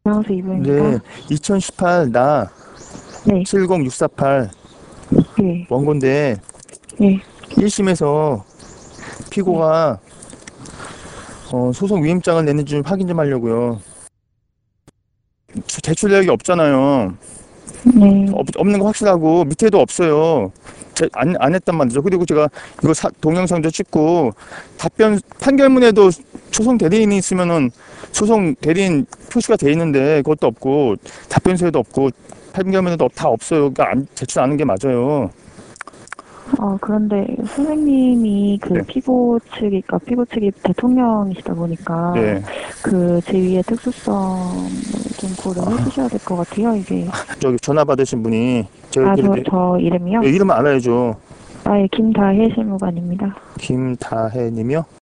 안녕하세요, 이분입니다. 네, 2018 나 네, 70648 예, 원고인데 예. 1심에서 네, 피고가 소송 위임장을 냈는지 좀 확인 좀 하려고요. 제출 내역이 없잖아요. 네. 없는 거 확실하고 밑에도 없어요. 안 했단 말이죠. 그리고 제가 이거 동영상도 찍고 답변 판결문에도 소송 대리인이 있으면은 소송 대리인 표시가 돼 있는데 그것도 없고 답변서에도 없고 판결문에도 다 없어요. 그러니까 제출 안 한 게 맞아요. 그런데 선생님이 네, 피고 측이 대통령이시다 보니까 네. 그 제위의 특수성을 좀 고려해 아, 주셔야 될 것 같아요, 이게. 저기 전화 받으신 분이 제가 저 이름이요? 이름 알아야죠. 예, 김다혜 실무관입니다. 김다혜 님이요?